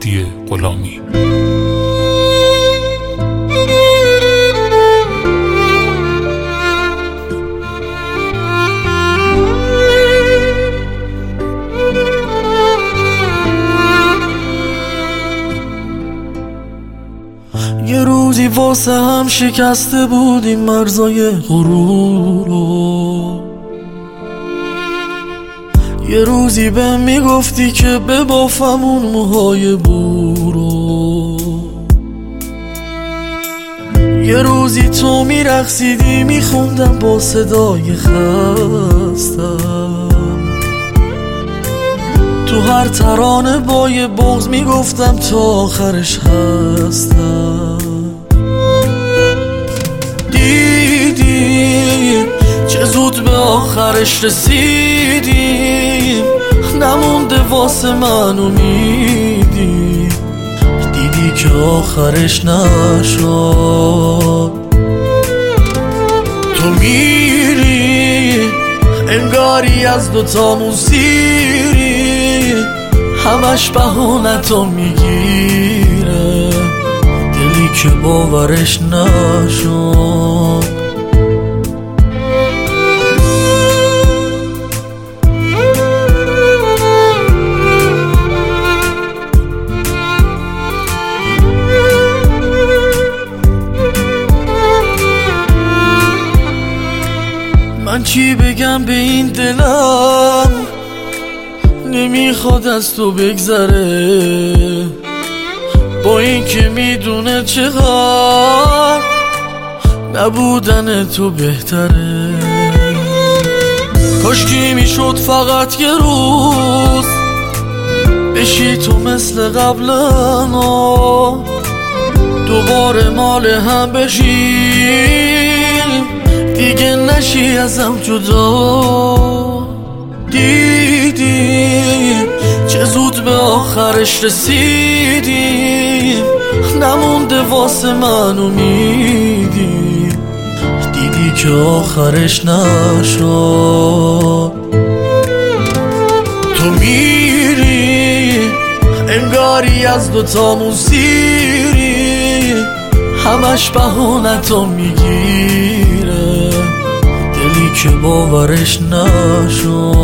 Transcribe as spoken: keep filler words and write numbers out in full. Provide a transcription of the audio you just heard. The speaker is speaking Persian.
هادی غلامی. یه روزی واسه هم شکسته بودیم مرزای غرور رو، یه روزی به میگفتی که ببافم اون موهای بورو، یه روزی تو میرقصیدی میخوندم با صدای خستم، تو هر ترانه با یه بغض میگفتم تا آخرش هستم. دیدیم چه زود به آخرش رسیدیم، نمونده واسه من امیدی، دیدی که آخرش نشد. تو میری انگاری از دوتامون سیری، همش بهانتو میگیره، دلی که باورش نشد. من چی بگم به این دلم، نمیخواد از تو بگذره، با این که میدونه چقدر نبودن تو بهتره. کاشکی میشد فقط یه روز بشی تو مثل قبلا، دوباره مال هم بشیم، دیگه نشی ازم جدا. دیدیم چه زود به آخرش رسیدیم، نمونده واسه من امیدی، دیدی که آخرش نشد. تو میری انگاری از دوتامون سیری، همش بهانتو میگیره، دلی که باورش نشد.